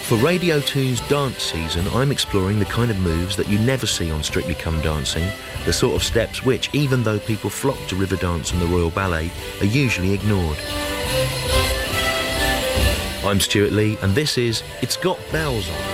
For Radio 2's dance season, I'm exploring the kind of moves that you never see on Strictly Come Dancing, the sort of steps which, even though people flock to Riverdance and the Royal Ballet, are usually ignored. I'm Stuart Lee, and this is It's Got Bells On.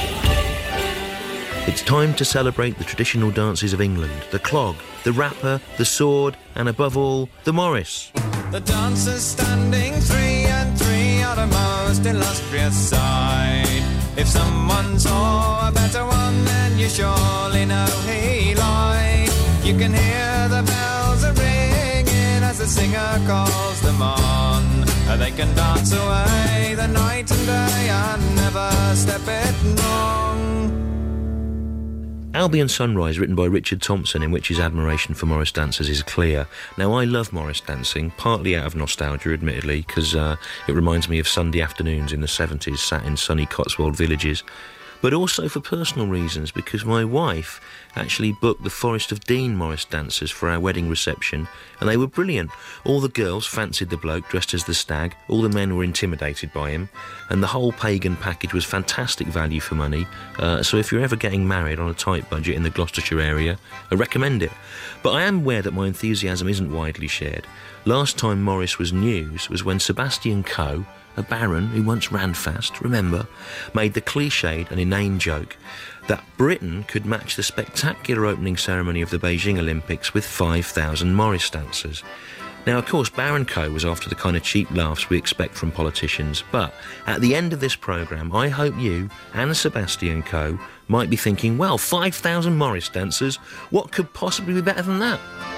It's time to celebrate the traditional dances of England, the clog, the rapper, the sword, and above all, the Morris. The dancers standing 3 and 3 are the most illustrious sight. If someone saw a better one, then you surely know he lied. You can hear the bells are ringing as the singer calls them on. They can dance away the night and day and never step it wrong. Albion Sunrise, written by Richard Thompson, in which his admiration for Morris dancers is clear. Now, I love Morris dancing, partly out of nostalgia, admittedly, because it reminds me of Sunday afternoons in the 70s, sat in sunny Cotswold villages, but also for personal reasons, because my wife actually booked the Forest of Dean Morris dancers for our wedding reception, and they were brilliant. All the girls fancied the bloke dressed as the stag, all the men were intimidated by him, and the whole pagan package was fantastic value for money. So if you're ever getting married on a tight budget in the Gloucestershire area, I recommend it. But I am aware that my enthusiasm isn't widely shared. Last time Morris was news was when Sebastian Coe, a baron who once ran fast, remember, made the cliched and inane joke that Britain could match the spectacular opening ceremony of the Beijing Olympics with 5,000 Morris dancers. Now, of course, Baron Coe was after the kind of cheap laughs we expect from politicians, but at the end of this programme, I hope you and Sebastian Coe might be thinking, well, 5,000 Morris dancers, what could possibly be better than that?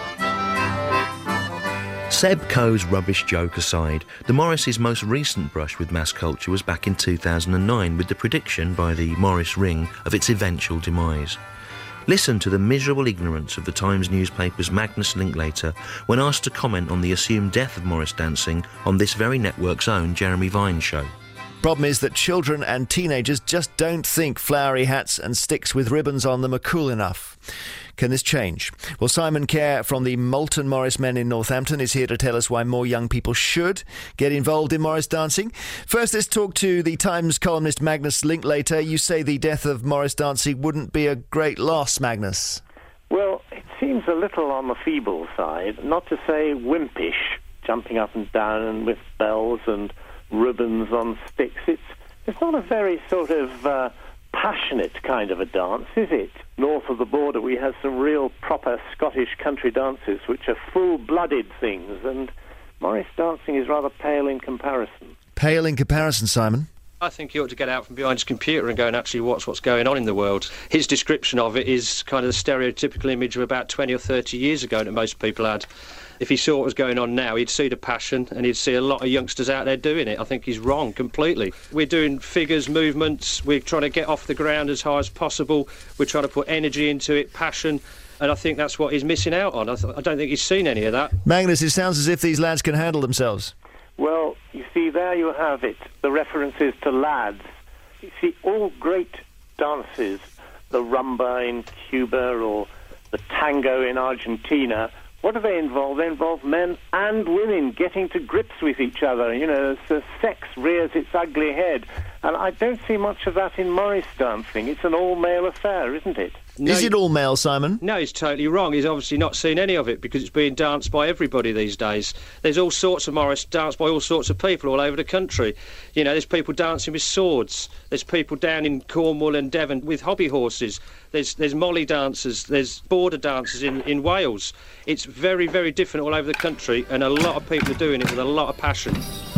Seb Coe's rubbish joke aside, the Morris' most recent brush with mass culture was back in 2009 with the prediction by the Morris Ring of its eventual demise. Listen to the miserable ignorance of the Times newspaper's Magnus Linklater when asked to comment on the assumed death of Morris dancing on this very network's own Jeremy Vine show. Problem is that children and teenagers just don't think flowery hats and sticks with ribbons on them are cool enough. Can this change? Well, Simon Kerr from the Moulton Morris Men in Northampton is here to tell us why more young people should get involved in Morris dancing. First, let's talk to the Times columnist Magnus Linklater. You say the death of Morris dancing wouldn't be a great loss, Magnus. Well, it seems a little on the feeble side, not to say wimpish, jumping up and down with bells and ribbons on sticks. It's not a very sort of passionate kind of a dance, is it? North of the border we have some real proper Scottish country dances which are full-blooded things, and Morris dancing is rather pale in comparison. Pale in comparison, Simon? I think he ought to get out from behind his computer and go and actually watch what's going on in the world. His description of it is kind of the stereotypical image of about 20 or 30 years ago that most people had. If he saw what was going on now, he'd see the passion and he'd see a lot of youngsters out there doing it. I think he's wrong completely. We're doing figures, movements, we're trying to get off the ground as high as possible, we're trying to put energy into it, passion, and I think that's what he's missing out on. I don't think he's seen any of that. Magnus, it sounds as if these lads can handle themselves. Well, you see, there you have it, the references to lads. You see, all great dances, the rumba in Cuba or the tango in Argentina, what do they involve? They involve men and women getting to grips with each other. You know, the sex rears its ugly head. And I don't see much of that in Morris dancing. It's an all-male affair, isn't it? No, is it all male, Simon? No, he's totally wrong. He's obviously not seen any of it because it's being danced by everybody these days. There's all sorts of Morris danced by all sorts of people all over the country. You know, there's people dancing with swords. There's people down in Cornwall and Devon with hobby horses. There's molly dancers. There's border dancers in Wales. It's very, very different all over the country, and a lot of people are doing it with a lot of passion.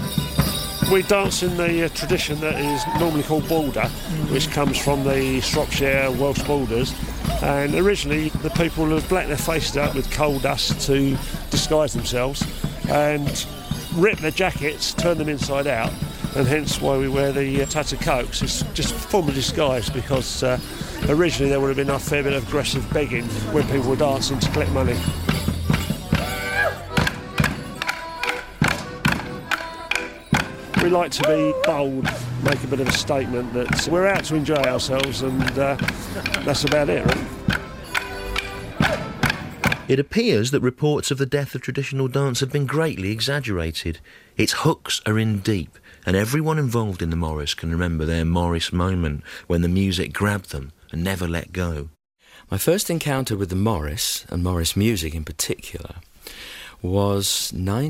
We dance in the tradition that is normally called border, which comes from the Shropshire Welsh borders, and originally the people would black their faces out with coal dust to disguise themselves and rip their jackets, turn them inside out, and hence why we wear the tattered coats. It's just a form of disguise because originally there would have been a fair bit of aggressive begging when people were dancing to collect money. We like to be bold, make a bit of a statement that we're out to enjoy ourselves, and that's about it, really. It appears that reports of the death of traditional dance have been greatly exaggerated. Its hooks are in deep, And everyone involved in the Morris can remember their Morris moment when the music grabbed them and never let go. My first encounter with the Morris, and Morris music in particular, was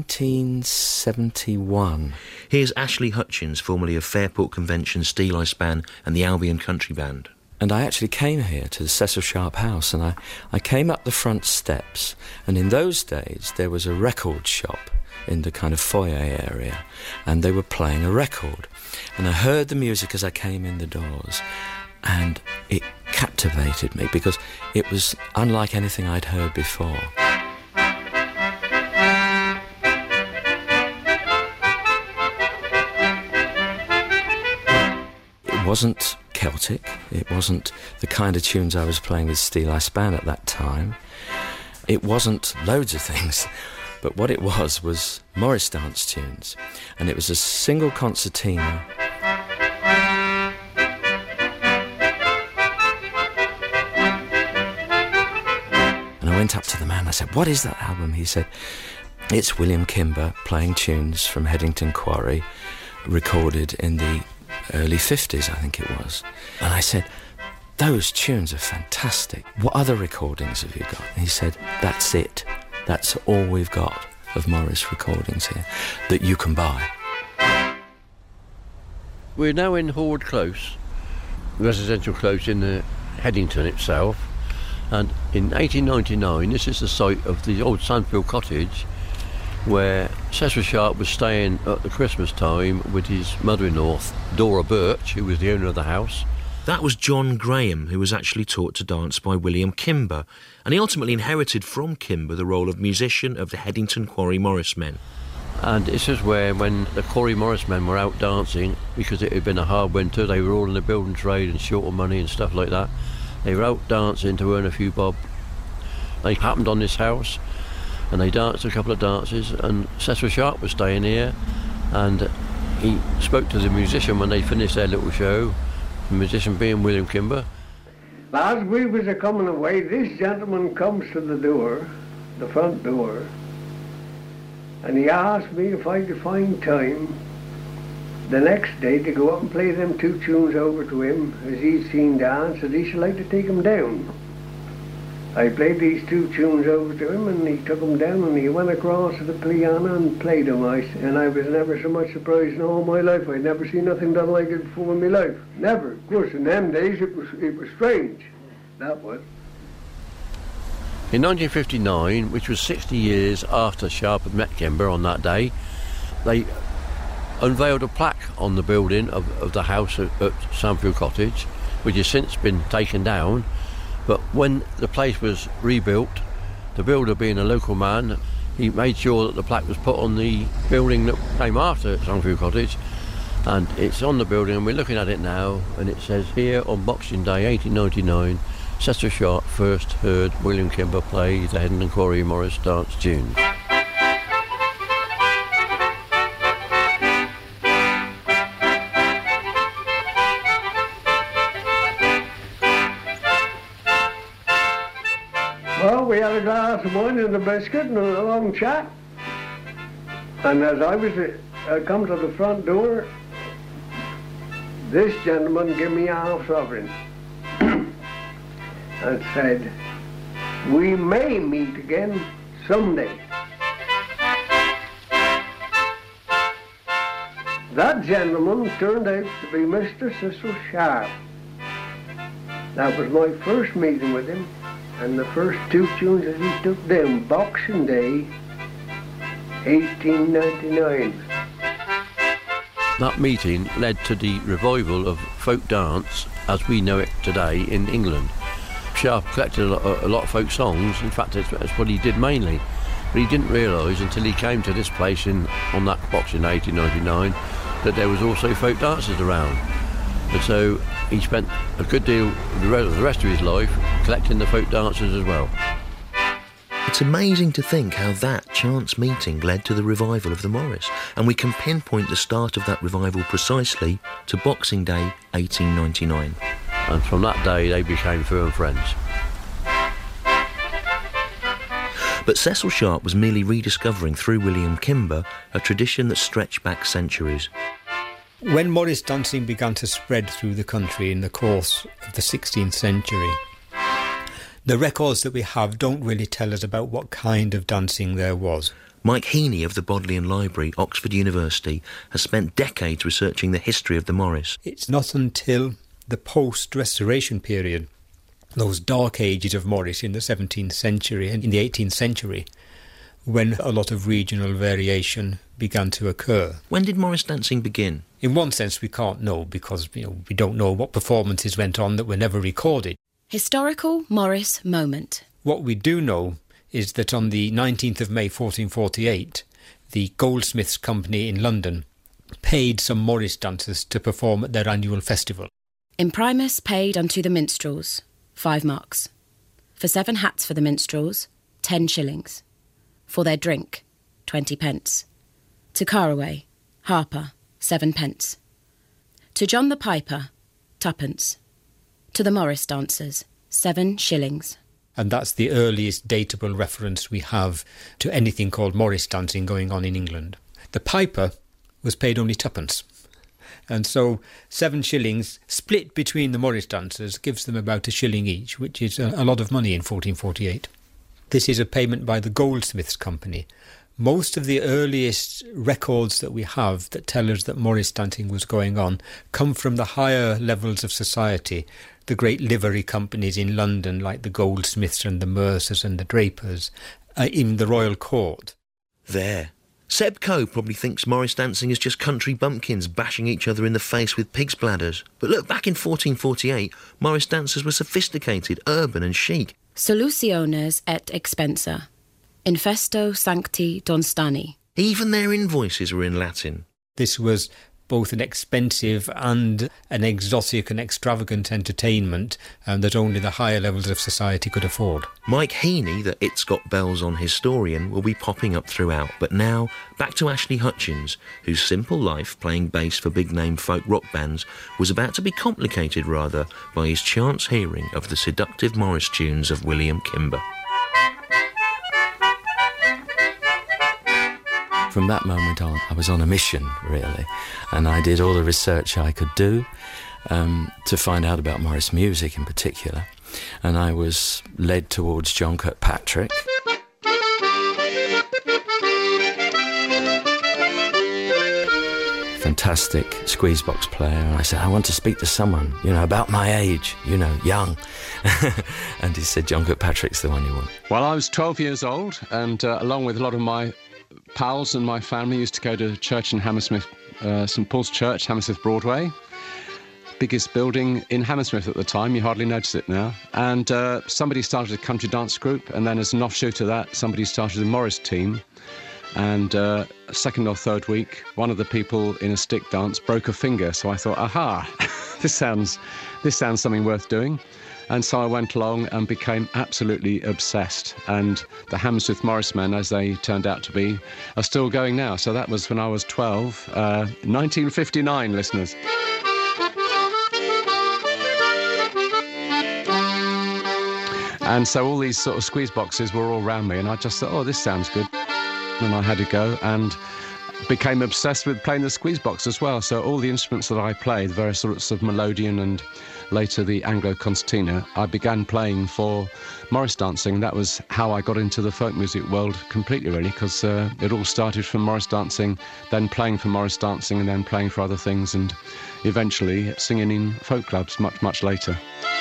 1971. Here's Ashley Hutchins, formerly of Fairport Convention, Steel Eye Span and the Albion Country Band. And I actually came here to the Cecil Sharp house, and I came up the front steps, and in those days there was a record shop in the kind of foyer area, and they were playing a record. And I heard the music as I came in the doors, and it captivated me because it was unlike anything I'd heard before. It wasn't Celtic, it wasn't the kind of tunes I was playing with Steel Eye Span at that time. It wasn't loads of things, but what it was Morris dance tunes, and it was a single concertina. And I went up to the man, I said, "What is that album?" He said, "It's William Kimber playing tunes from Headington Quarry, recorded in the early 50s, I think it was." And I said, "Those tunes are fantastic. What other recordings have you got?" And he said, "That's it. That's all we've got of Morris recordings here that you can buy." We're now in Horde Close, residential close in the Headington itself, and in 1899 this is the site of the old Sandfield Cottage where Cecil Sharp was staying at the Christmas time with his mother-in-law, Dora Birch, who was the owner of the house. That was John Graham, who was actually taught to dance by William Kimber, and he ultimately inherited from Kimber the role of musician of the Headington Quarry Morris Men. And this is where, when the Quarry Morris Men were out dancing, because it had been a hard winter, they were all in the building trade and short of money and stuff like that, they were out dancing to earn a few bob. They happened on this house, and they danced a couple of dances, and Cecil Sharp was staying here, and he spoke to the musician when they finished their little show, the musician being William Kimber. As we was a coming away, this gentleman comes to the door, the front door, and he asked me if I could find time the next day to go up and play them two tunes over to him as he'd seen dance, and he should like to take them down. I played these two tunes over to him, and he took them down, and he went across to the piano and played them. And I was never so much surprised in all my life. I'd never seen nothing done like it before in my life. Never. Of course, in them days it was strange. That was. In 1959, which was 60 years after Sharp had met Kimber on that day, they unveiled a plaque on the building of the house at Sandfield Cottage, which has since been taken down. But when the place was rebuilt, the builder being a local man, he made sure that the plaque was put on the building that came after Sandfield Cottage, and it's on the building, and we're looking at it now, and it says here on Boxing Day 1899, Cecil Sharp first heard William Kimber play the Headington Quarry Morris dance tunes. Well, we had a glass of wine and a biscuit and a long chat. And as I was come to the front door, this gentleman gave me a half sovereign and said, "We may meet again someday." That gentleman turned out to be Mr. Cecil Sharp. That was my first meeting with him, and the first two tunes that he took down, Boxing Day, 1899. That meeting led to the revival of folk dance as we know it today in England. Sharp collected a lot of folk songs. In fact, that's what he did mainly. But he didn't realise until he came to this place on that Boxing Day 1899 that there was also folk dances around. And so he spent a good deal of the rest of his life collecting the folk dancers as well. It's amazing to think how that chance meeting led to the revival of the Morris, and we can pinpoint the start of that revival precisely to Boxing Day 1899. And from that day they became firm friends. But Cecil Sharp was merely rediscovering through William Kimber a tradition that stretched back centuries. When Morris dancing began to spread through the country in the course of the 16th century, the records that we have don't really tell us about what kind of dancing there was. Mike Heaney of the Bodleian Library, Oxford University, has spent decades researching the history of the Morris. It's not until the post-Restoration period, those dark ages of Morris in the 17th century and in the 18th century, when a lot of regional variation began to occur. When did Morris dancing begin? In one sense we can't know because we don't know what performances went on that were never recorded. Historical Morris moment. What we do know is that on the 19th of May 1448, the Goldsmiths Company in London paid some Morris dancers to perform at their annual festival. Imprimus paid unto the minstrels 5 marks. For 7 hats for the minstrels, 10 shillings. For their drink, 20 pence. To Caraway, harper, 7 pence. To John the Piper, 2d. To the Morris dancers, 7 shillings. And that's the earliest datable reference we have to anything called Morris dancing going on in England. The piper was paid only 2d. And so 7 shillings split between the Morris dancers gives them about a shilling each, which is a lot of money in 1448. This is a payment by the Goldsmiths Company. Most of the earliest records that we have that tell us that Morris dancing was going on come from the higher levels of society, the great livery companies in London like the Goldsmiths and the Mercers and the Drapers, in the royal court. There. Seb Coe probably thinks Morris dancing is just country bumpkins bashing each other in the face with pig's bladders. But look, back in 1448, Morris dancers were sophisticated, urban and chic. Solutiones et expensa. Infesto sancti Donstani. Even their invoices were in Latin. This was both an expensive and an exotic and extravagant entertainment that only the higher levels of society could afford. Mike Heaney, the It's Got Bells On historian, will be popping up throughout. But now, back to Ashley Hutchins, whose simple life playing bass for big-name folk rock bands was about to be complicated, rather, by his chance hearing of the seductive Morris tunes of William Kimber. From that moment on, I was on a mission, really, and I did all the research I could do to find out about Morris music in particular, and I was led towards John Kirkpatrick. Fantastic squeezebox player, and I said, I want to speak to someone, about my age, young. And he said, John Kirkpatrick's the one you want. Well, I was 12 years old, and along with a lot of my pals and my family used to go to church in Hammersmith, St Paul's Church, Hammersmith Broadway. Biggest building in Hammersmith at the time, you hardly notice it now. And somebody started a country dance group, and then as an offshoot of that, somebody started the Morris team. And second or third week, one of the people in a stick dance broke a finger, so I thought, aha, this sounds something worth doing. And so I went along and became absolutely obsessed. And the Hammersmith Morris men, as they turned out to be, are still going now. So that was when I was 12, 1959, listeners. And so all these sort of squeeze boxes were all around me, and I just thought, oh, this sounds good. And I had to go and became obsessed with playing the squeeze box as well. So all the instruments that I played, various sorts of melodeon and later the Anglo-concertina, I began playing for Morris dancing. That was how I got into the folk music world completely, really, because it all started from Morris dancing, then playing for Morris dancing, and then playing for other things, and eventually singing in folk clubs much, much later.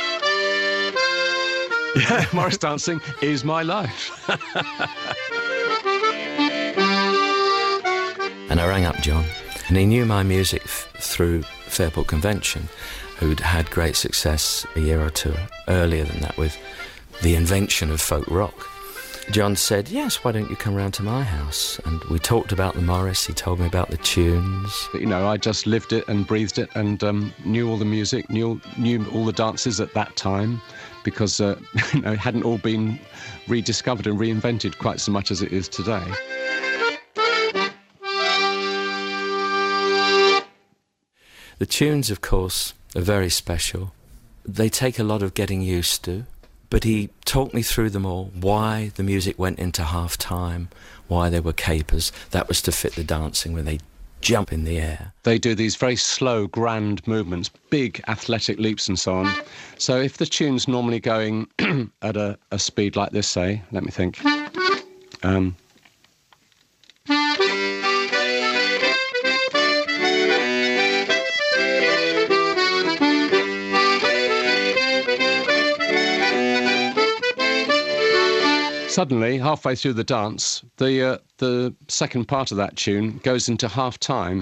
Yeah, Morris dancing is my life. And I rang up John, and he knew my music through Fairport Convention, who'd had great success a year or two earlier than that with the invention of folk rock. John said, yes, why don't you come round to my house? And we talked about the Morris, he told me about the tunes. I just lived it and breathed it and knew all the music, knew all the dances at that time, because it hadn't all been rediscovered and reinvented quite so much as it is today. The tunes, of course, are very special. They take a lot of getting used to, but he talked me through them all, why the music went into half-time, why there were capers. That was to fit the dancing, where they jump in the air. They do these very slow, grand movements, big athletic leaps and so on. So if the tune's normally going at a speed like this, say, let me think. Suddenly, halfway through the dance, the second part of that tune goes into half time.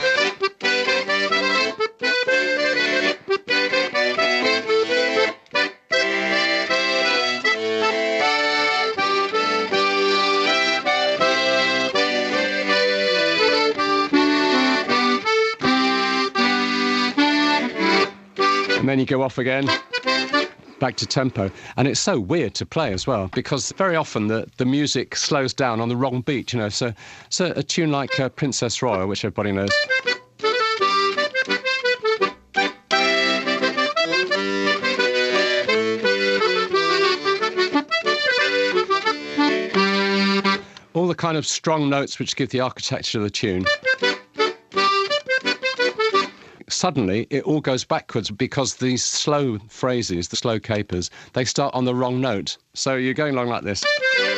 And then you go off again. Back to tempo. And it's so weird to play as well, because very often the music slows down on the wrong beat, you know. So a tune like Princess Royal, which everybody knows. All the kind of strong notes which give the architecture of the tune. Suddenly, it all goes backwards because these slow phrases, the slow capers, they start on the wrong note. So you're going along like this.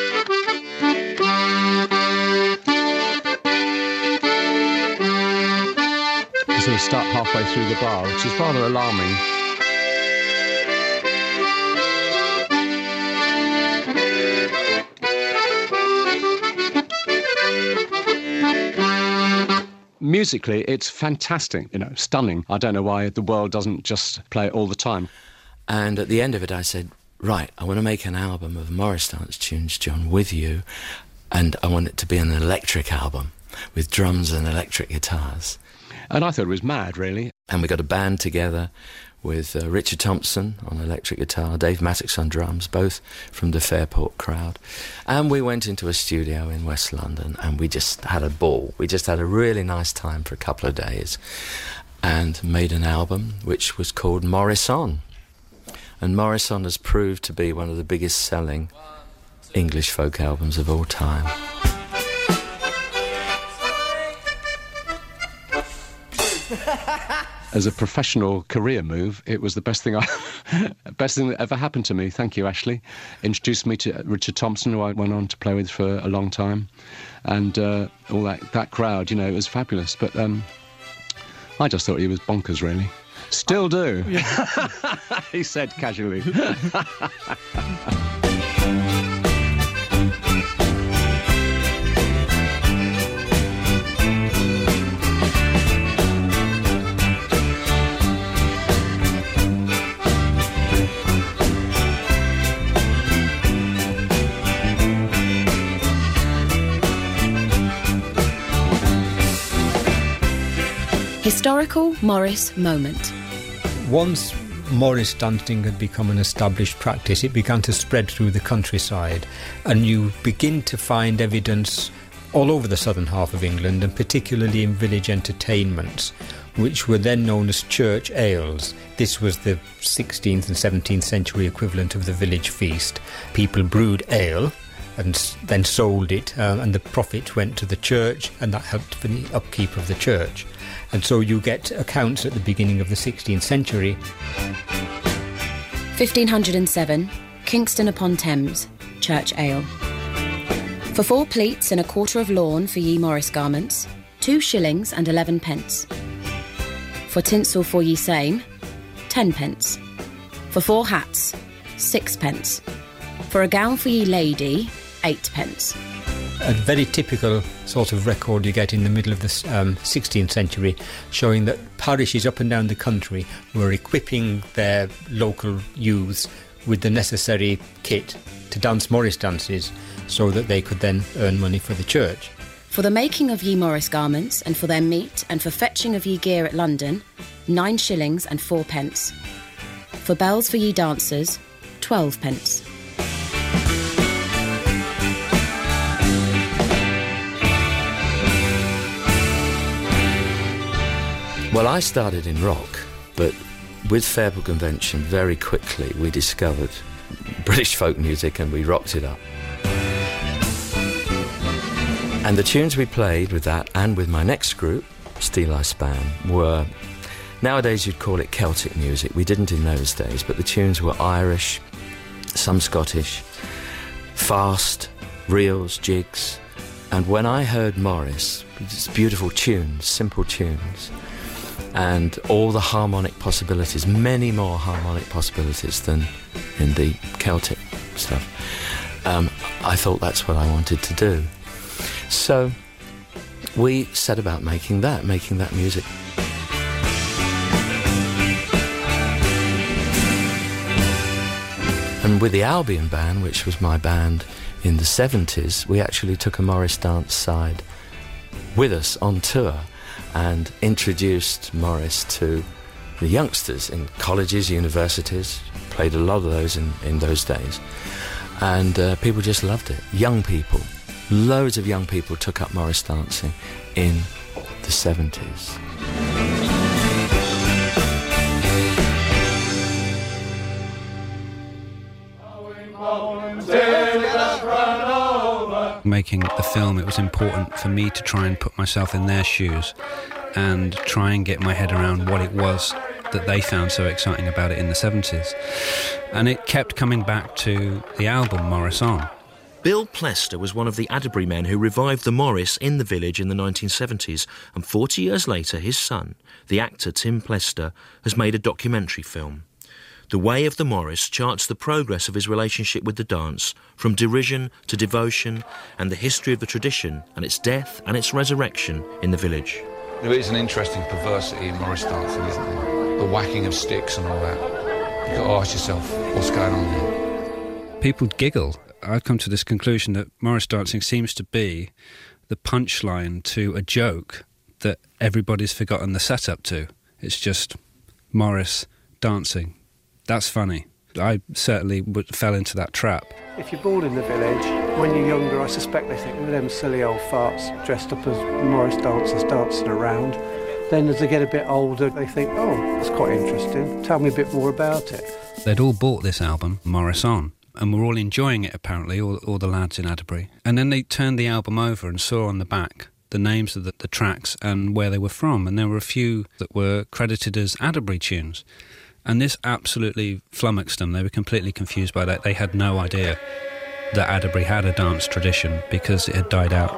You sort of start halfway through the bar, which is rather alarming. Musically, it's fantastic, you know, stunning. I don't know why the world doesn't just play it all the time. And at the end of it, I said, right, I want to make an album of Morris dance tunes, John, with you, and I want it to be an electric album with drums and electric guitars. And I thought it was mad, really. And we got a band together with Richard Thompson on electric guitar, Dave Mattox on drums, both from the Fairport crowd. And we went into a studio in West London and we just had a ball. We just had a really nice time for a couple of days and made an album which was called Morris On. And Morris On has proved to be one of the biggest selling English folk albums of all time. As a professional career move, it was the best thing that ever happened to me. Thank you, Ashley. Introduced me to Richard Thompson, who I went on to play with for a long time, and all that crowd. You know, it was fabulous. But I just thought he was bonkers, really. Still do. He said casually. Historical Morris moment. Once Morris dancing had become an established practice, it began to spread through the countryside, and you begin to find evidence all over the southern half of England, and particularly in village entertainments, which were then known as church ales. This was the 16th and 17th century equivalent of the village feast. People brewed ale and then sold it, and the profit went to the church, and that helped for the upkeep of the church. And so you get accounts at the beginning of the 16th century. 1507, Kingston upon Thames, church ale. For 4 pleats and a quarter of lawn for ye Morris garments, 2 shillings and 11 pence. For tinsel for ye same, 10 pence. For 4 hats, 6 pence. For a gown for ye lady, 8 pence. A very typical sort of record you get in the middle of the 16th century, showing that parishes up and down the country were equipping their local youths with the necessary kit to dance Morris dances so that they could then earn money for the church. For the making of ye Morris garments, and for their meat, and for fetching of ye gear at London, 9 shillings and 4 pence. For bells for ye dancers, 12 pence. Well, I started in rock, but with Fairport Convention, very quickly we discovered British folk music and we rocked it up. And the tunes we played with that and with my next group, Steel Eye Span were, nowadays you'd call it Celtic music. We didn't in those days, but the tunes were Irish, some Scottish, fast, reels, jigs. And when I heard Morris, it's beautiful tunes, simple tunes, and all the harmonic possibilities, many more harmonic possibilities than in the Celtic stuff, I thought that's what I wanted to do. So we set about making that music. And with the Albion Band, which was my band in the 70s, we actually took a Morris dance side with us on tour and introduced Morris to the youngsters in colleges, universities, played a lot of those in those days. And people just loved it. Young people, loads of young people took up Morris dancing in the 70s. Making the film, it was important for me to try and put myself in their shoes and try and get my head around what it was that they found so exciting about it in the 70s. And it kept coming back to the album Morris On. Bill Plester was one of the Adderbury men who revived the Morris in the village in the 1970s, and 40 years later his son, the actor Tim Plester, has made a documentary film. The Way of the Morris charts the progress of his relationship with the dance, from derision to devotion, and the history of the tradition and its death and its resurrection in the village. There is an interesting perversity in Morris dancing, isn't there? The whacking of sticks and all that. You've got to ask yourself, what's going on here? People giggle. I've come to this conclusion that Morris dancing seems to be the punchline to a joke that everybody's forgotten the setup to. It's just Morris dancing. That's funny. I certainly fell into that trap. If you're born in the village, when you're younger, I suspect they think, them silly old farts dressed up as Morris dancers dancing around. Then as they get a bit older, they think, oh, that's quite interesting. Tell me a bit more about it. They'd all bought this album, Morris On, and were all enjoying it, apparently, all the lads in Adderbury. And then they turned the album over and saw on the back the names of the tracks and where they were from. And there were a few that were credited as Adderbury tunes. And this absolutely flummoxed them. They were completely confused by that. They had no idea that Adderbury had a dance tradition because it had died out.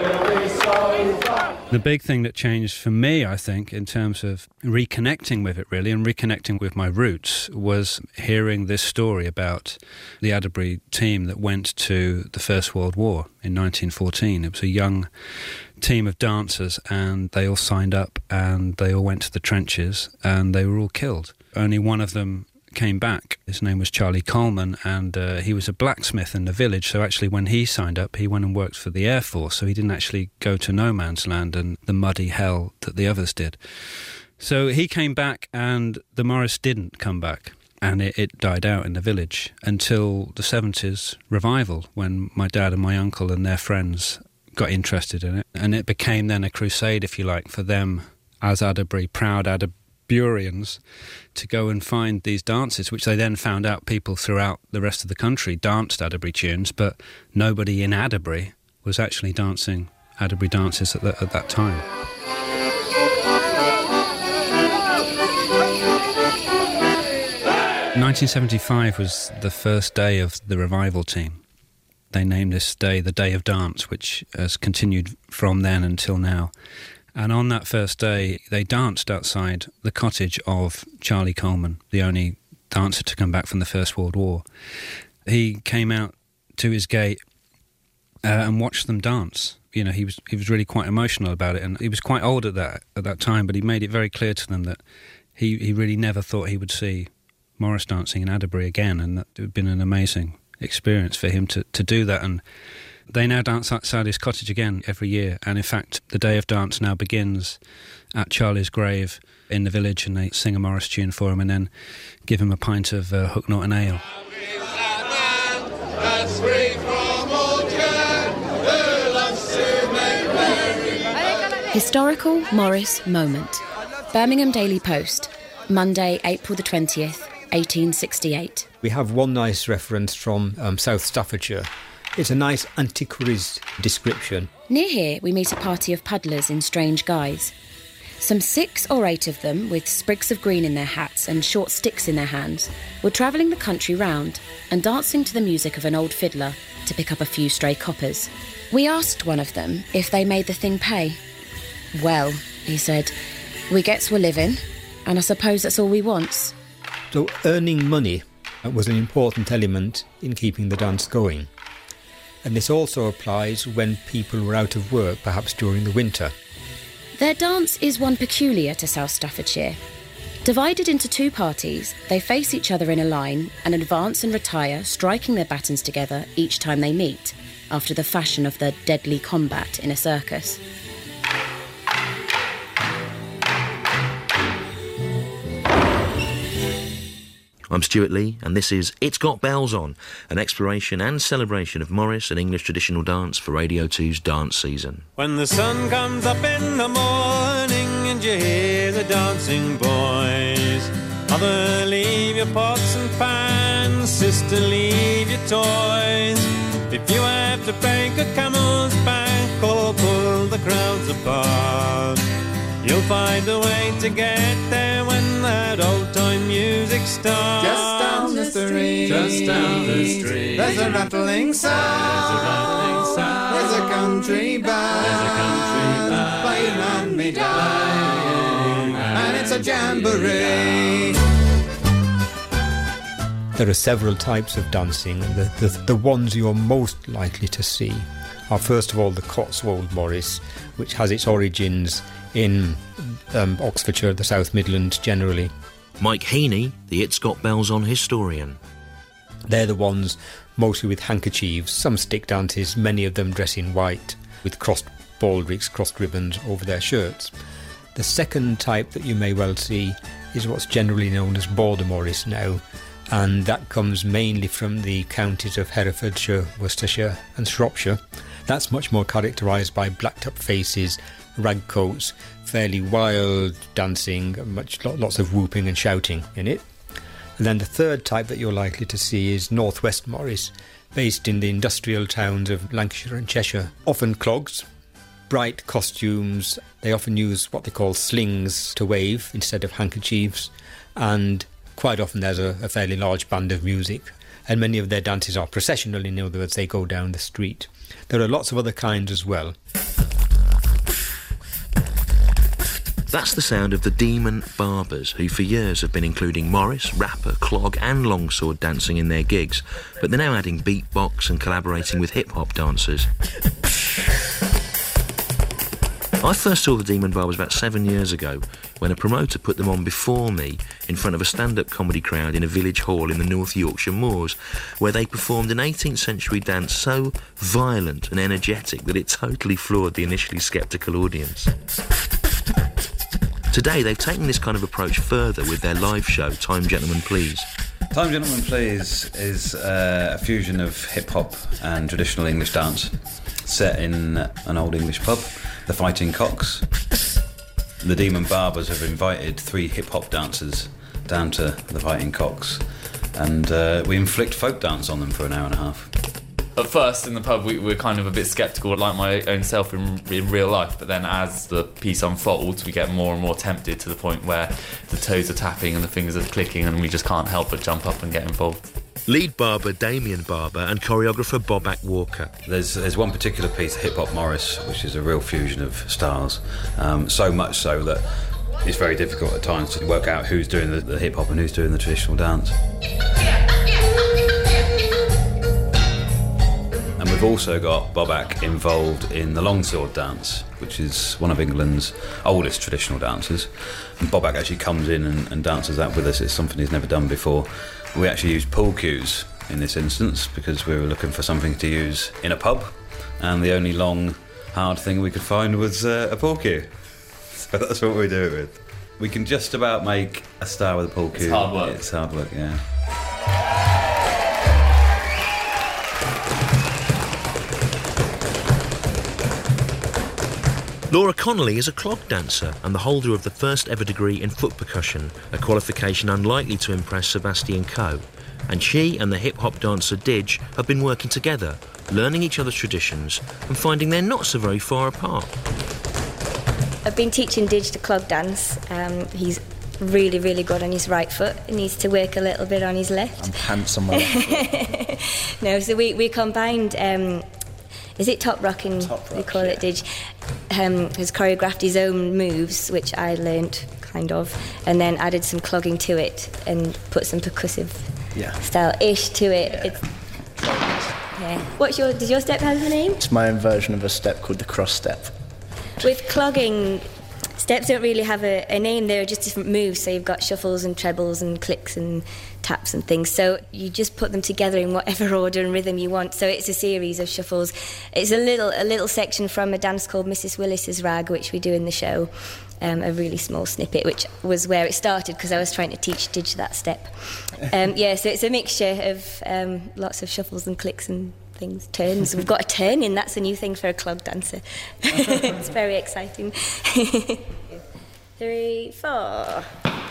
The big thing that changed for me, I think, in terms of reconnecting with it really and reconnecting with my roots was hearing this story about the Adderbury team that went to the First World War in 1914. It was a young team of dancers and they all signed up and they all went to the trenches and they were all killed. Only one of them came back. His name was Charlie Coleman, and he was a blacksmith in the village. So actually when he signed up, he went and worked for the Air Force, so he didn't actually go to no man's land and the muddy hell that the others did. So he came back and the Morris didn't come back, and it died out in the village until the 70s revival, when my dad and my uncle and their friends got interested in it. And it became then a crusade, if you like, for them as Adderbury, proud Adderburians, to go and find these dances, which they then found out people throughout the rest of the country danced Adderbury tunes, but nobody in Adderbury was actually dancing Adderbury dances at that time. 1975 was the first day of the revival team. They named this day the Day of Dance, which has continued from then until now. And on that first day, they danced outside the cottage of Charlie Coleman, the only dancer to come back from the First World War. He came out to his gate and watched them dance. You know, he was really quite emotional about it, and he was quite old at that time, but he made it very clear to them that he really never thought he would see Morris dancing in Adderbury again, and that it had been an amazing experience for him to do that. And they now dance outside his cottage again every year, and in fact the Day of Dance now begins at Charlie's grave in the village, and they sing a Morris tune for him and then give him a pint of Hook Norton ale. Historical Morris moment. Birmingham Daily Post, Monday, April the 20th, 1868. We have one nice reference from South Staffordshire. It's a nice antiquaries description. Near here, we meet a party of puddlers in strange guise. Some 6 or 8 of them, with sprigs of green in their hats and short sticks in their hands, were travelling the country round and dancing to the music of an old fiddler to pick up a few stray coppers. We asked one of them if they made the thing pay. "Well," he said, "we gets we're living, and I suppose that's all we wants." So earning money was an important element in keeping the dance going. And this also applies when people were out of work, perhaps during the winter. Their dance is one peculiar to South Staffordshire. Divided into 2 parties, they face each other in a line and advance and retire, striking their batons together each time they meet, after the fashion of the deadly combat in a circus. I'm Stuart Lee, and this is It's Got Bells On, an exploration and celebration of Morris and English traditional dance for Radio 2's dance season. When the sun comes up in the morning and you hear the dancing boys, mother, leave your pots and pans, sister, leave your toys. If you have to break a camel's back or pull the crowds apart, you'll find a way to get there when that old-time music starts. Just down the street, just down the street, there's a rattling sound, there's a country band, playing hand me down, and it's a jamboree. There are several types of dancing. The ones you're most likely to see are, first of all, the Cotswold Morris, which has its origins in Oxfordshire, the South Midlands generally. Mike Heaney, the It's Got Bells On historian. They're the ones mostly with handkerchiefs, some stick dances, many of them dress in white, with crossed baldricks, crossed ribbons over their shirts. The second type that you may well see is what's generally known as Border Morris now, and that comes mainly from the counties of Herefordshire, Worcestershire and Shropshire. That's much more characterised by blacked up faces, rag coats, fairly wild dancing, lots of whooping and shouting in it. And then the third type that you're likely to see is Northwest Morris, based in the industrial towns of Lancashire and Cheshire. Often clogs, bright costumes, they often use what they call slings to wave instead of handkerchiefs, and quite often there's a fairly large band of music, and many of their dances are processional, in other words they go down the street. There are lots of other kinds as well. That's the sound of the Demon Barbers, who for years have been including Morris, rapper, clog and longsword dancing in their gigs, but they're now adding beatbox and collaborating with hip-hop dancers. I first saw the Demon Barbers about 7 years ago, when a promoter put them on before me in front of a stand-up comedy crowd in a village hall in the North Yorkshire moors, where they performed an 18th century dance so violent and energetic that it totally floored the initially sceptical audience. Today, they've taken this kind of approach further with their live show, Time Gentlemen Please. Time Gentlemen Please is a fusion of hip-hop and traditional English dance, set in an old English pub, the Fighting Cocks. The Demon Barbers have invited 3 hip-hop dancers down to the Fighting Cocks, and we inflict folk dance on them for an hour and a half. At first, in the pub, we were kind of a bit sceptical, like my own self in real life, but then as the piece unfolds, we get more and more tempted to the point where the toes are tapping and the fingers are clicking and we just can't help but jump up and get involved. Lead barber Damien Barber and choreographer Boback Walker. There's one particular piece, Hip Hop Morris, which is a real fusion of styles, so much so that it's very difficult at times to work out who's doing the hip-hop and who's doing the traditional dance. And we've also got Boback involved in the longsword dance, which is one of England's oldest traditional dances. And Boback actually comes in and dances that with us. It's something he's never done before. We actually used pool cues in this instance because we were looking for something to use in a pub, and the only long, hard thing we could find was a pool cue. So that's what we do it with. We can just about make a star with a pool cue. It's hard work. It's hard work, yeah. Laura Connolly is a clog dancer and the holder of the first ever degree in foot percussion, a qualification unlikely to impress Sebastian Coe. And she and the hip-hop dancer Didge have been working together, learning each other's traditions and finding they're not so very far apart. I've been teaching Didge to clog dance. He's really, really good on his right foot. He needs to work a little bit on his left. I'm pants on my left. No, so we combined... is it Top Rockin'? Top Rock, we call it Didge. Has choreographed his own moves, which I learnt, kind of, and then added some clogging to it and put some percussive style-ish to it. Yeah. Does your step have a name? It's my own version of a step called the cross step. With clogging, steps don't really have a name. They're just different moves. So you've got shuffles and trebles and clicks and taps and things. So you just put them together in whatever order and rhythm you want. So it's a series of shuffles. It's a little section from a dance called Mrs. Willis's Rag, which we do in the show. A really small snippet, which was where it started because I was trying to teach Didge that step. So it's a mixture of lots of shuffles and clicks and things, turns. We've got a turn in, that's a new thing for a clog dancer. It's very exciting. 3, 4.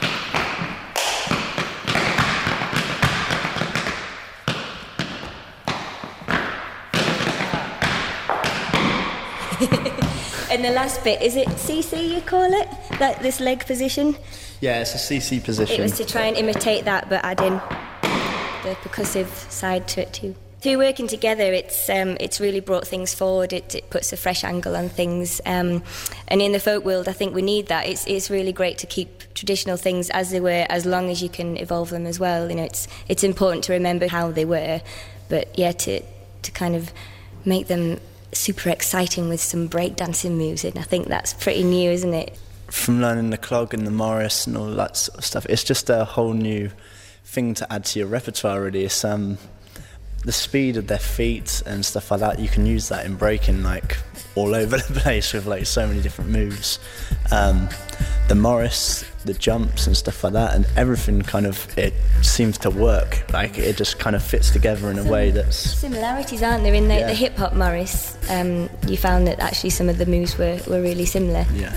And the last bit, is it CC you call it? This leg position? Yeah, it's a CC position. It was to try and imitate that, but add in the percussive side to it too. Through working together, it's really brought things forward. It puts a fresh angle on things, and in the folk world, I think we need that. It's really great to keep traditional things as they were, as long as you can evolve them as well. You know, it's important to remember how they were, but yeah, to kind of make them super exciting with some breakdancing moves in. I think that's pretty new, isn't it? From learning the clog and the Morris and all that sort of stuff, it's just a whole new thing to add to your repertoire, really. It's the speed of their feet and stuff like that. You can use that in breaking, like, all over the place with, like, so many different moves. The Morris, the jumps and stuff like that, and everything kind of, it seems to work. Like, it just kind of fits together in a way that's... Similarities, aren't there? In the hip-hop Morris, you found that actually some of the moves were really similar. Yeah.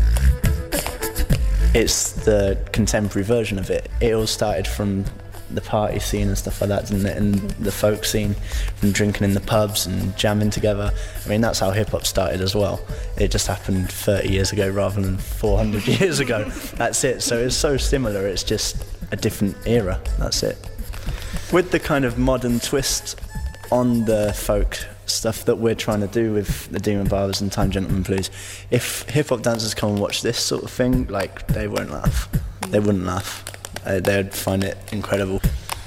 It's the contemporary version of it. It all started from the party scene and stuff like that, didn't it? And the folk scene, from drinking in the pubs and jamming together. I mean, that's how hip-hop started as well. It just happened 30 years ago rather than 400 years ago. That's it. So it's so similar, it's just a different era. That's it. With the kind of modern twist on the folk stuff that we're trying to do with the Demon Barbers and Time Gentleman Blues, if hip-hop dancers come and watch this sort of thing, like, they won't laugh. They wouldn't laugh. They'd find it incredible.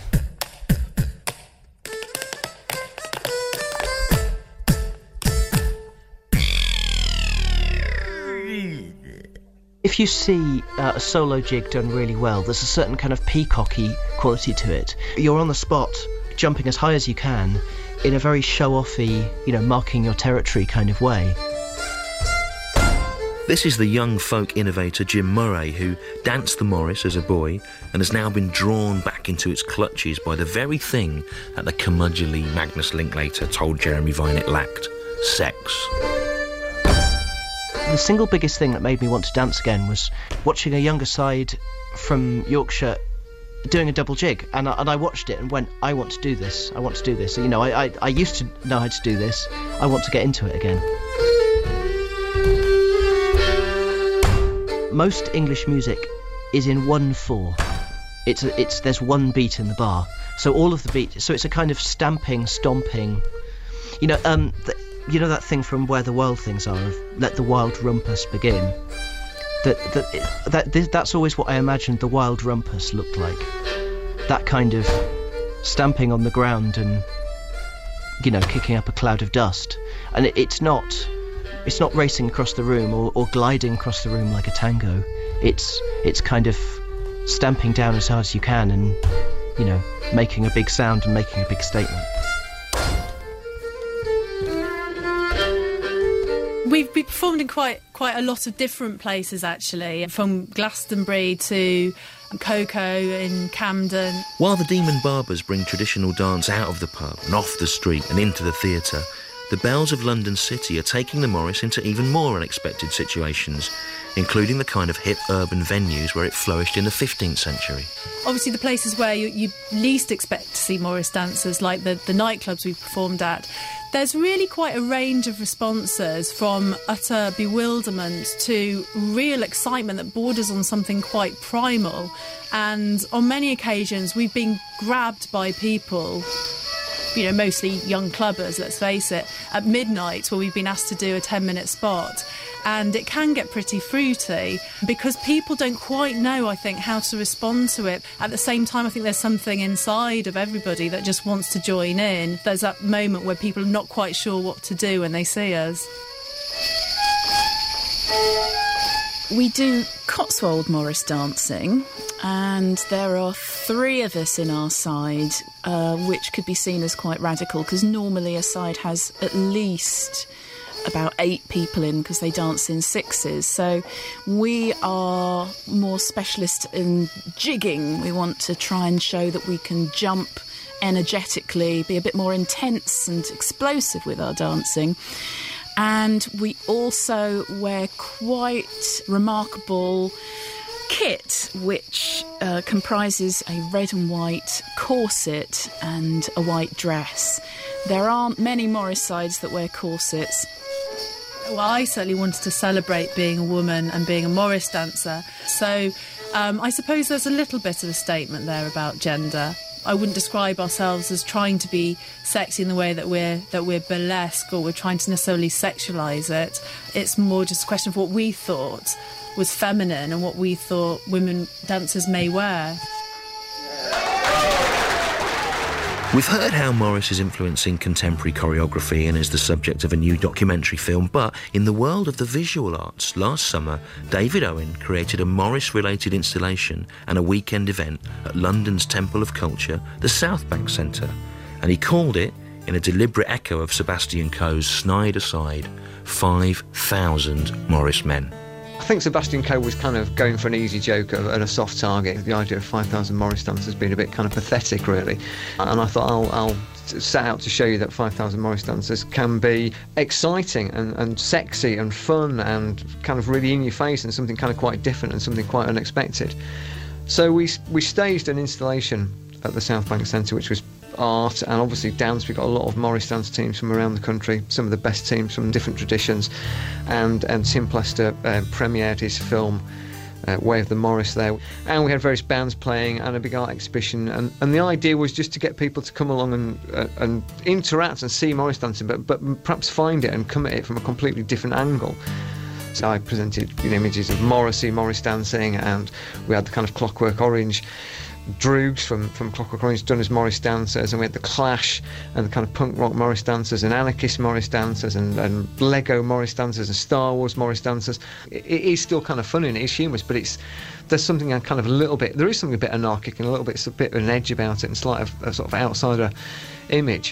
If you see a solo jig done really well, there's a certain kind of peacocky quality to it. You're on the spot, jumping as high as you can, in a very show-offy, marking your territory kind of way. This is the young folk innovator Jim Murray, who danced the Morris as a boy and has now been drawn back into its clutches by the very thing that the curmudgeonly Magnus Linklater told Jeremy Vine it lacked: sex. The single biggest thing that made me want to dance again was watching a younger side from Yorkshire doing a double jig, and I watched it and went, I want to do this, I want to do this. I used to know how to do this, I want to get into it again. Most English music is in 1/4. There's one beat in the bar, so all of the beat. So it's a kind of stamping, stomping. That thing from Where the Wild Things Are, of Let the Wild Rumpus Begin. That's always what I imagined the Wild Rumpus looked like. That kind of stamping on the ground and kicking up a cloud of dust. And it's not racing across the room or gliding across the room like a tango. It's kind of stamping down as hard as you can and, making a big sound and making a big statement. We've performed in quite a lot of different places, actually, from Glastonbury to Coco in Camden. While the Demon Barbers bring traditional dance out of the pub and off the street and into the theatre, the Bells of London City are taking the Morris into even more unexpected situations, including the kind of hip urban venues where it flourished in the 15th century. Obviously the places where you least expect to see Morris dancers, like the nightclubs we've performed at, There's really quite a range of responses, from utter bewilderment to real excitement that borders on something quite primal. And on many occasions, we've been grabbed by people, mostly young clubbers, let's face it, at midnight, where we've been asked to do a 10-minute spot. And it can get pretty fruity because people don't quite know, I think, how to respond to it. At the same time, I think there's something inside of everybody that just wants to join in. There's that moment where people are not quite sure what to do when they see us. We do Cotswold Morris dancing, and there are 3 of us in our side, which could be seen as quite radical, because normally a side has at least about 8 people in, because they dance in 6s. So we are more specialist in jigging. We want to try and show that we can jump energetically, be a bit more intense and explosive with our dancing. And we also wear quite remarkable kit, which comprises a red and white corset and a white dress. There aren't many Morris sides that wear corsets. Well, I certainly wanted to celebrate being a woman and being a Morris dancer. So I suppose there's a little bit of a statement there about gender. I wouldn't describe ourselves as trying to be sexy in the way that we're burlesque, or we're trying to necessarily sexualise it. It's more just a question of what we thought was feminine and what we thought women dancers may wear. We've heard how Morris is influencing contemporary choreography and is the subject of a new documentary film, but in the world of the visual arts, last summer, David Owen created a Morris-related installation and a weekend event at London's Temple of Culture, the South Bank Centre, and he called it, in a deliberate echo of Sebastian Coe's Snide Aside, 5,000 Morris Men. I think Sebastian Coe was kind of going for an easy joke and a soft target. The idea of 5,000 Morris dancers being a bit kind of pathetic, really. And I thought I'll set out to show you that 5,000 Morris dancers can be exciting and sexy and fun and kind of really in your face, and something kind of quite different and something quite unexpected. So we staged an installation at the South Bank Centre, which was art and obviously dance. We got a lot of Morris dance teams from around the country, some of the best teams from different traditions, and Tim Plester premiered his film Way of the Morris there, and we had various bands playing and a big art exhibition, and the idea was just to get people to come along and interact and see Morris dancing, but perhaps find it and come at it from a completely different angle. So I presented images of Morrissey, Morris dancing, and we had the kind of Clockwork Orange Droogs from Clockwork Orange done as Morris dancers, and we had the Clash and the kind of punk rock Morris dancers and anarchist Morris dancers and Lego Morris dancers and Star Wars Morris dancers. It is still kind of funny and it is humorous, but there's something kind of there is something a bit anarchic and it's a bit of an edge about it, and it's like a sort of outsider image.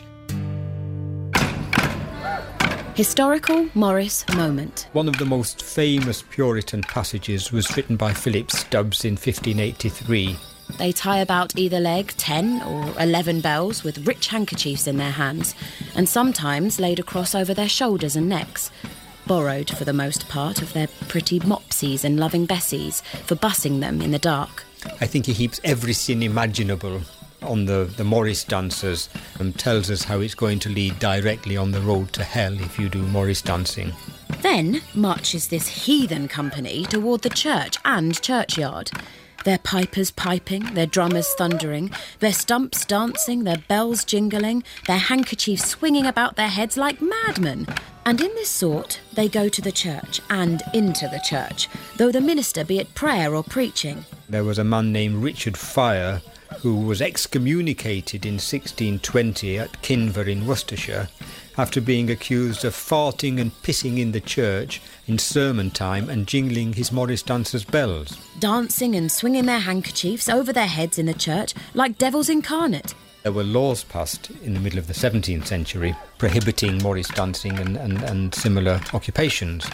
Historical Morris moment. One of the most famous Puritan passages was written by Philip Stubbs in 1583. They tie about either leg 10 or 11 bells with rich handkerchiefs in their hands, and sometimes laid across over their shoulders and necks, borrowed for the most part of their pretty Mopsies and loving Bessies for bussing them in the dark. I think he heaps every sin imaginable on the Morris dancers and tells us how it's going to lead directly on the road to hell if you do Morris dancing. Then marches this heathen company toward the church and churchyard. Their pipers piping, their drummers thundering, their stumps dancing, their bells jingling, their handkerchiefs swinging about their heads like madmen. And in this sort they go to the church and into the church, though the minister be at prayer or preaching. There was a man named Richard Fire who was excommunicated in 1620 at Kinver in Worcestershire after being accused of farting and pissing in the church in sermon time and jingling his Morris dancers' bells. Dancing and swinging their handkerchiefs over their heads in the church like devils incarnate. There were laws passed in the middle of the 17th century prohibiting Morris dancing and similar occupations.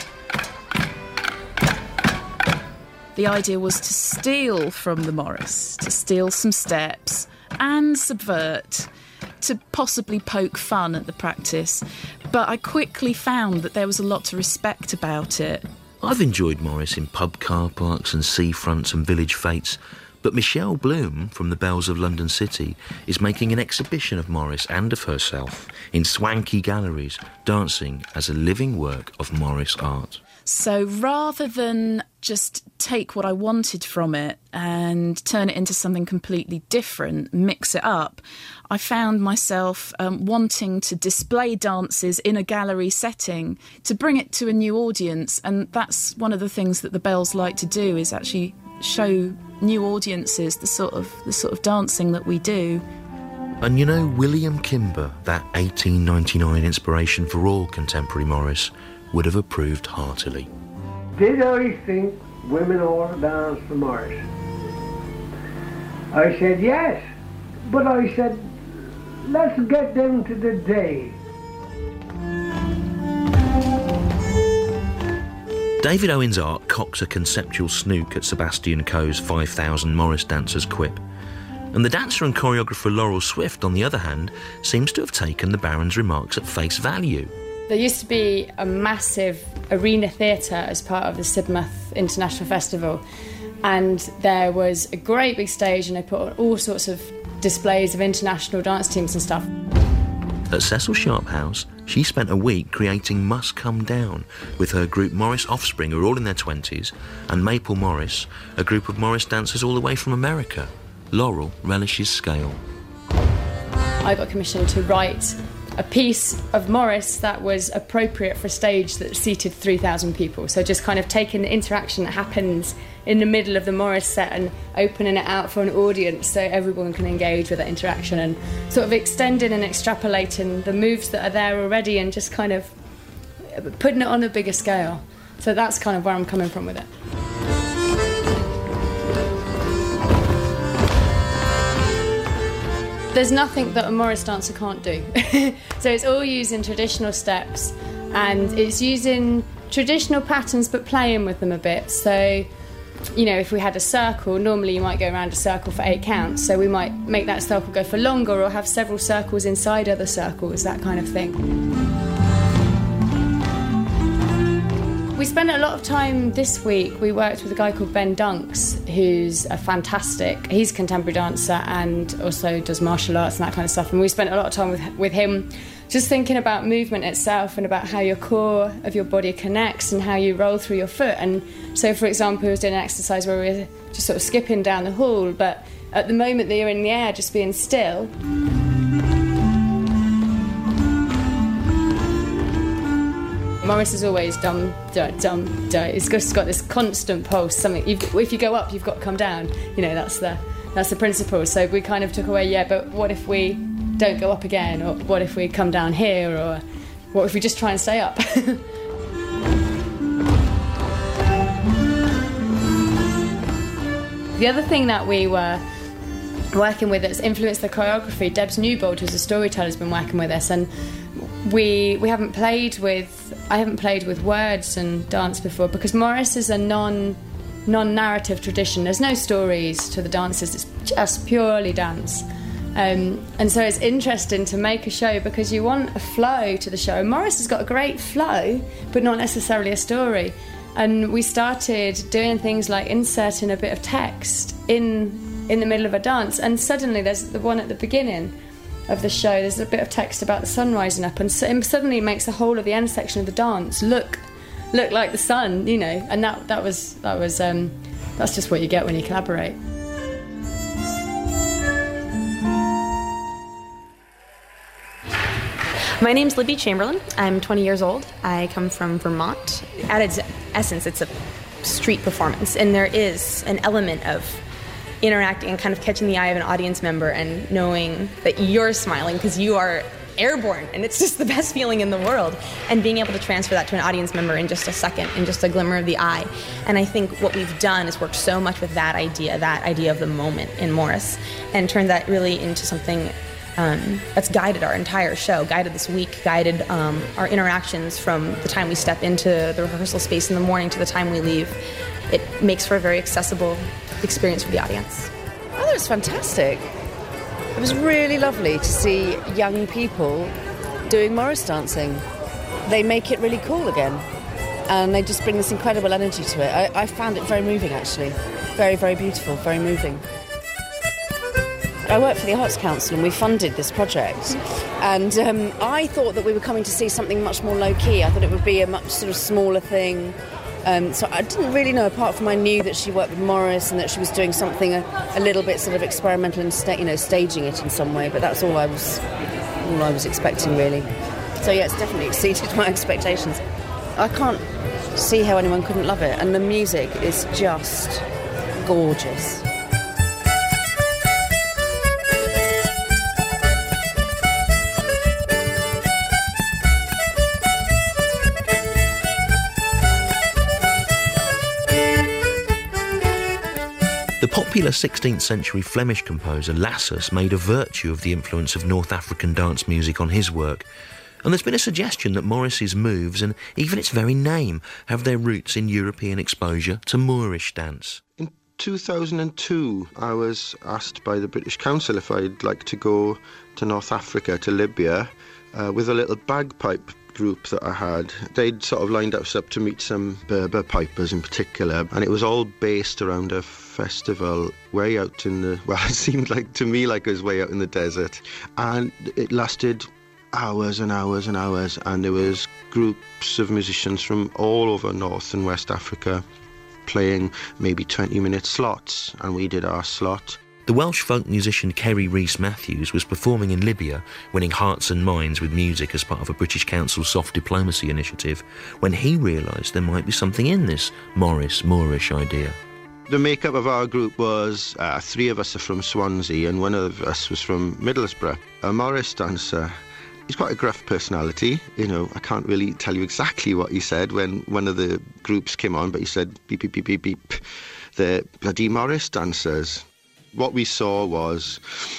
The idea was to steal from the Morris, to steal some steps and subvert, to possibly poke fun at the practice. But I quickly found that there was a lot to respect about it. I've enjoyed Morris in pub car parks and seafronts and village fetes, But Michelle Bloom from the Bells of London City is making an exhibition of Morris and of herself in swanky galleries, dancing as a living work of Morris art. So rather than just take what I wanted from it and turn it into something completely different, mix it up, I found myself wanting to display dances in a gallery setting to bring it to a new audience. And that's one of the things that the Bells like to do, is actually show new audiences the sort of dancing that we do. And you know, William Kimber, that 1899 inspiration for all contemporary Morris, would have approved heartily. Did I think women ought to dance the Morris? I said yes, but I said, let's get down to the day. David Owen's art cocks a conceptual snook at Sebastian Coe's 5,000 Morris dancers quip. And the dancer and choreographer Laurel Swift, on the other hand, seems to have taken the Baron's remarks at face value. There used to be a massive arena theatre as part of the Sidmouth International Festival, and there was a great big stage, and they put on all sorts of displays of international dance teams and stuff. At Cecil Sharp House, she spent a week creating Must Come Down with her group Morris Offspring, who are all in their 20s, and Maple Morris, a group of Morris dancers all the way from America. Laurel relishes scale. I got commissioned to write a piece of Morris that was appropriate for a stage that seated 3,000 people. So just kind of taking the interaction that happens in the middle of the Morris set and opening it out for an audience so everyone can engage with that interaction, and sort of extending and extrapolating the moves that are there already and just kind of putting it on a bigger scale. So that's kind of where I'm coming from with it. There's nothing that a Morris dancer can't do. So it's all using traditional steps, and it's using traditional patterns but playing with them a bit. So, you know, if we had a circle, normally you might go around a circle for 8 counts, so we might make that circle go for longer or have several circles inside other circles, that kind of thing. We spent a lot of time this week. We worked with a guy called Ben Dunks, who's he's a contemporary dancer and also does martial arts and that kind of stuff. And we spent a lot of time with him just thinking about movement itself and about how your core of your body connects and how you roll through your foot. And so, for example, we was doing an exercise where we were just sort of skipping down the hall, but at the moment that you're in the air, just being still. Morris is always dum, da, dum, da. It's just got this constant pulse. If you go up, you've got to come down. You know, that's the principle. So we kind of took away, but what if we don't go up again? Or what if we come down here? Or what if we just try and stay up? The other thing that we were working with that's influenced the choreography, Debs Newbold, who's a storyteller, has been working with us, and I haven't played with words and dance before, because Morris is a non-narrative tradition. There's no stories to the dances, it's just purely dance. And so it's interesting to make a show because you want a flow to the show. Morris has got a great flow, but not necessarily a story. And we started doing things like inserting a bit of text in the middle of a dance, and suddenly there's the one at the beginning of the show, there's a bit of text about the sun rising up, and suddenly it makes the whole of the end section of the dance look like the sun, you know. And that's just what you get when you collaborate. My name's Libby Chamberlain. I'm 20 years old. I come from Vermont. At its essence, it's a street performance, and there is an element of interacting and kind of catching the eye of an audience member and knowing that you're smiling because you are airborne, and it's just the best feeling in the world, and being able to transfer that to an audience member in just a second, in just a glimmer of the eye. And I think what we've done is worked so much with that idea of the moment in Morris, and turned that really into something that's guided our entire show, guided this week, guided our interactions from the time we step into the rehearsal space in the morning to the time we leave. It makes for a very accessible experience for the audience. Oh, that was fantastic. It was really lovely to see young people doing Morris dancing. They make it really cool again, and they just bring this incredible energy to it. I found it very moving, actually. very, very beautiful, very moving. I work for the Arts Council and we funded this project, and I thought that we were coming to see something much more low-key. I thought it would be a much sort of smaller thing. So I didn't really know, apart from I knew that she worked with Morris and that she was doing something a little bit sort of experimental and staging it in some way. But that's all I was expecting, really. So yeah, it's definitely exceeded my expectations. I can't see how anyone couldn't love it, and the music is just gorgeous. The popular 16th century Flemish composer Lassus made a virtue of the influence of North African dance music on his work, and there's been a suggestion that Morris's moves and even its very name have their roots in European exposure to Moorish dance. In 2002, I was asked by the British Council if I'd like to go to North Africa, to Libya, with a little bagpipe group that I had. They'd sort of lined us up to meet some Berber pipers in particular, and it was all based around a festival way out in the, well, it seemed like to me like it was way out in the desert, and it lasted hours and hours and hours, and there was groups of musicians from all over North and West Africa playing maybe 20-minute slots, and we did our slot. The Welsh folk musician Kerry Rhys-Matthews was performing in Libya, winning hearts and minds with music as part of a British Council soft diplomacy initiative, when he realised there might be something in this Moorish idea. The makeup of our group was 3 of us are from Swansea and 1 of us was from Middlesbrough. A Morris dancer. He's quite a gruff personality, you know. I can't really tell you exactly what he said when one of the groups came on, but he said, beep, beep, beep, beep, beep. The bloody Morris dancers. What we saw was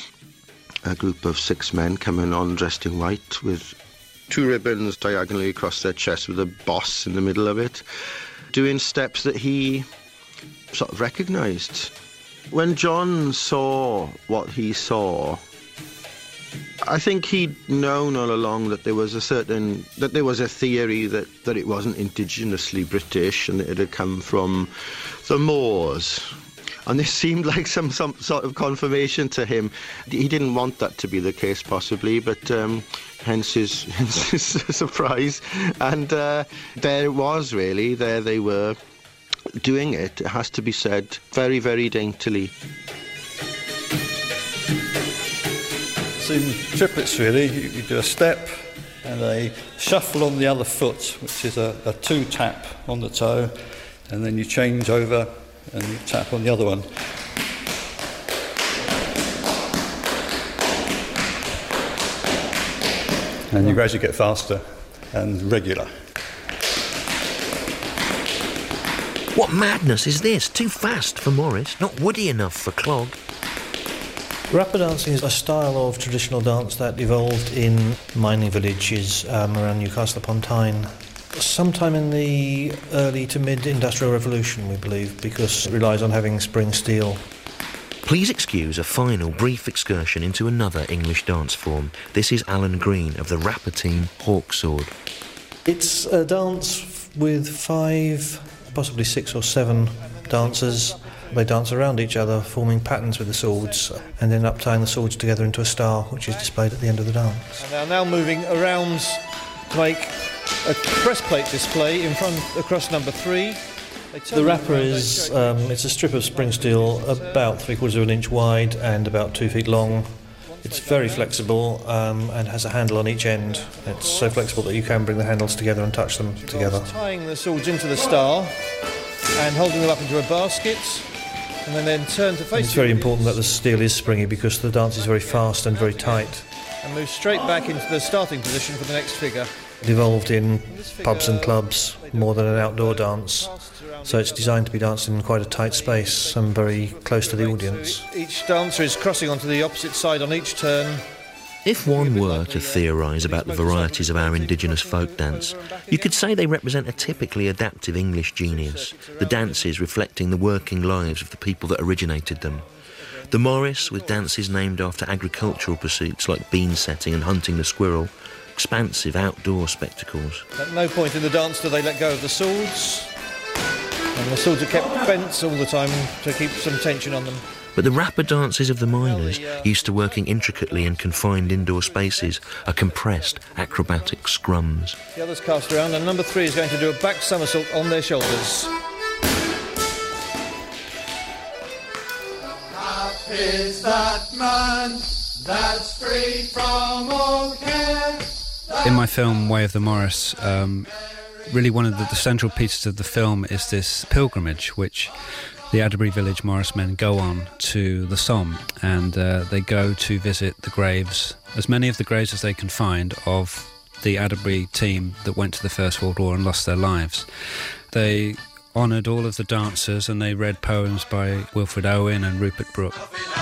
a group of 6 men coming on dressed in white with 2 ribbons diagonally across their chest with a boss in the middle of it, doing steps that he sort of recognised. When John saw what he saw, I think he'd known all along that there was a theory that it wasn't indigenously British and that it had come from the Moors. And this seemed like some sort of confirmation to him. He didn't want that to be the case, possibly, but hence his surprise. And there it was, really. There they were doing it, it has to be said, very, very daintily. So in triplets, really, you do a step and a shuffle on the other foot, which is a 2-tap on the toe, and then you change over and you tap on the other one. And you gradually get faster and regular. What madness is this? Too fast for Morris, not woody enough for clog. Rapper dancing is a style of traditional dance that evolved in mining villages around Newcastle upon Tyne sometime in the early to mid-industrial revolution, we believe, because it relies on having spring steel. Please excuse a final brief excursion into another English dance form. This is Alan Green of the rapper team Hawksword. It's a dance with 5, possibly 6 or 7 dancers. They dance around each other, forming patterns with the swords, and then up tying the swords together into a star, which is displayed at the end of the dance. And they're now moving around to make a breastplate display in front across number 3. The wrapper is it's a strip of spring steel about 3/4 of an inch wide and about 2 feet long. It's very flexible and has a handle on each end. It's so flexible that you can bring the handles together and touch them together. Tying the swords into the star and holding them up into a basket, and then turn to face. And it's very important that the steel is springy because the dance is very fast and very tight. And move straight back into the starting position for the next figure. It evolved in pubs and clubs more than an outdoor dance, so it's designed to be danced in quite a tight space and very close to the audience. Each dancer is crossing onto the opposite side on each turn. If one were to theorise about the varieties of our indigenous folk dance, you could say they represent a typically adaptive English genius, the dances reflecting the working lives of the people that originated them. The Morris, with dances named after agricultural pursuits like bean setting and hunting the squirrel, expansive outdoor spectacles. At no point in the dance do they let go of the swords. And they're sort of kept bent all the time to keep some tension on them. But the rapid dances of the miners, used to working intricately in confined indoor spaces, are compressed, acrobatic scrums. The others cast around, and number 3 is going to do a back somersault on their shoulders. Is that man that's free from all care? In my film Way of the Morris, really one of the central pieces of the film is this pilgrimage which the Adderbury Village Morris men go on to the Somme, and they go to visit the graves, as many of the graves as they can find, of the Adderbury team that went to the First World War and lost their lives. They honoured all of the dancers, and they read poems by Wilfred Owen and Rupert Brooke.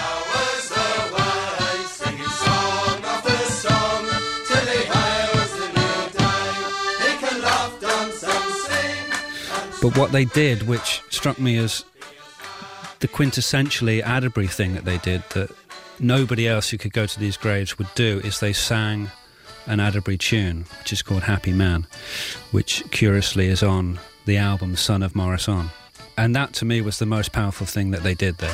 But what they did, which struck me as the quintessentially Adderbury thing that they did, that nobody else who could go to these graves would do, is they sang an Adderbury tune, which is called Happy Man, which curiously is on the album Son of Morris On. And that to me was the most powerful thing that they did there.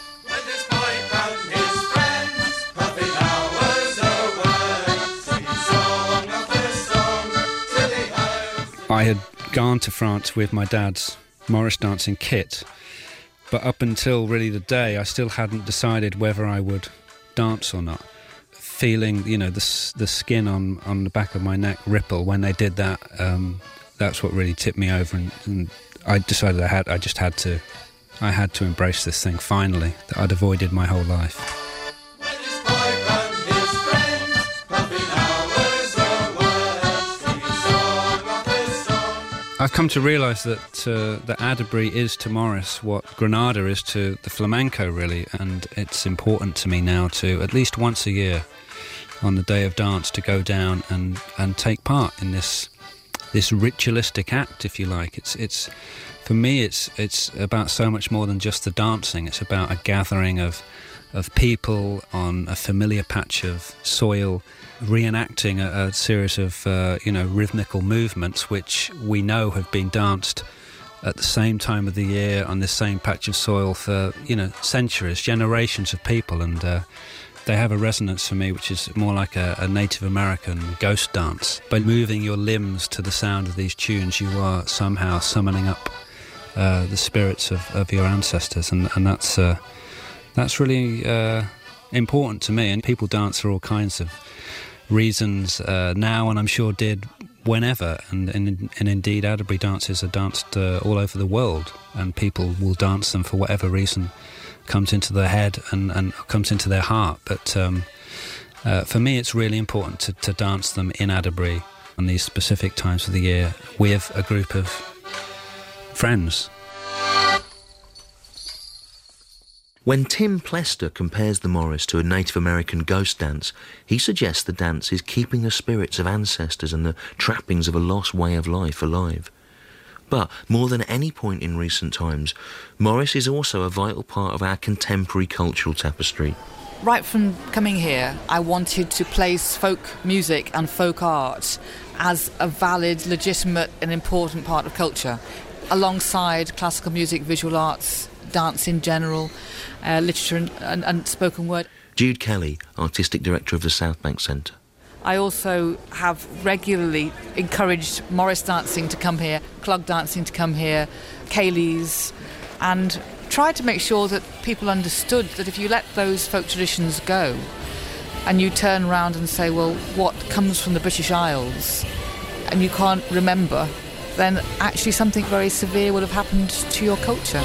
I had gone to France with my dad's Morris dancing kit, but up until really the day I still hadn't decided whether I would dance or not. Feeling, you know, the skin on the back of my neck ripple when they did that, that's what really tipped me over, and I decided I had to embrace this thing finally that I'd avoided my whole life. I've come to realise that Adderbury is to Morris what Granada is to the flamenco, really, and it's important to me now to, at least once a year, on the day of dance, to go down and take part in this ritualistic act, if you like. It's for me, it's about so much more than just the dancing. It's about a gathering of people on a familiar patch of soil, reenacting a series of rhythmical movements which we know have been danced at the same time of the year on this same patch of soil for centuries, generations of people, and they have a resonance for me which is more like a Native American ghost dance. By moving your limbs to the sound of these tunes, you are somehow summoning up the spirits of your ancestors, and that's really important to me. And people dance for all kinds of reasons now, and I'm sure did whenever, and indeed Adderbury dances are danced all over the world, and people will dance them for whatever reason comes into their head and comes into their heart. But for me it's really important to dance them in Adderbury on these specific times of the year with a group of friends. When Tim Plester compares the Morris to a Native American ghost dance, he suggests the dance is keeping the spirits of ancestors and the trappings of a lost way of life alive. But more than any point in recent times, Morris is also a vital part of our contemporary cultural tapestry. Right from coming here, I wanted to place folk music and folk art as a valid, legitimate and important part of culture, alongside classical music, visual arts, dance in general, literature and spoken word. Jude Kelly, Artistic Director of the South Bank Centre. I also have regularly encouraged Morris dancing to come here, clog dancing to come here, Ceilidhs, and tried to make sure that people understood that if you let those folk traditions go and you turn around and say, well, what comes from the British Isles, and you can't remember, then actually something very severe would have happened to your culture.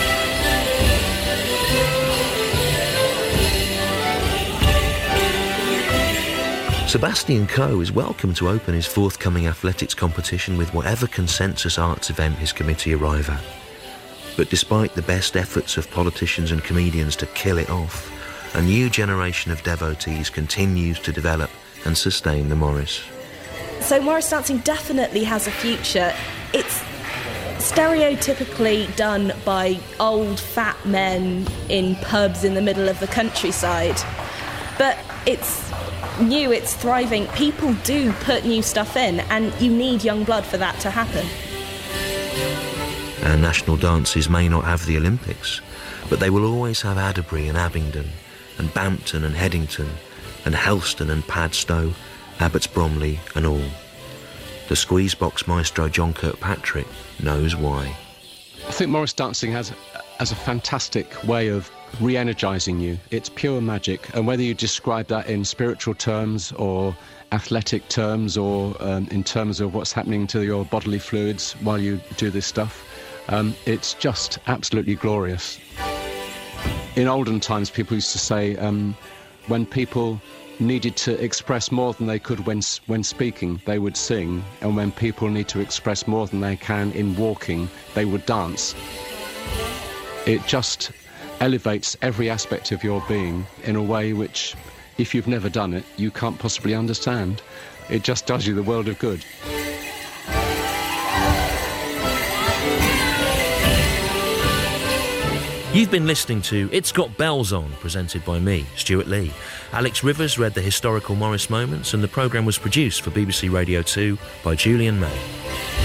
Sebastian Coe is welcome to open his forthcoming athletics competition with whatever consensus arts event his committee arrive at. But despite the best efforts of politicians and comedians to kill it off, a new generation of devotees continues to develop and sustain the Morris. So Morris dancing definitely has a future. It's stereotypically done by old fat men in pubs in the middle of the countryside. But it's new, it's thriving. People do put new stuff in, and you need young blood for that to happen. Our national dances may not have the Olympics, but they will always have Adderbury and Abingdon, and Bampton and Headington, and Helston and Padstow, Abbots Bromley and all. The Squeezebox maestro John Kirkpatrick knows why. I think Morris dancing has a fantastic way of re-energising you. It's pure magic, and whether you describe that in spiritual terms or athletic terms or in terms of what's happening to your bodily fluids while you do this stuff, it's just absolutely glorious. In olden times, people used to say when people needed to express more than they could when speaking, they would sing, and when people need to express more than they can in walking, they would dance. It just elevates every aspect of your being in a way which, if you've never done it, you can't possibly understand. It just does you the world of good. You've been listening to It's Got Bells On, presented by me, Stuart Lee. Alex Rivers read the historical Morris moments, and the programme was produced for BBC Radio 2 by Julian May.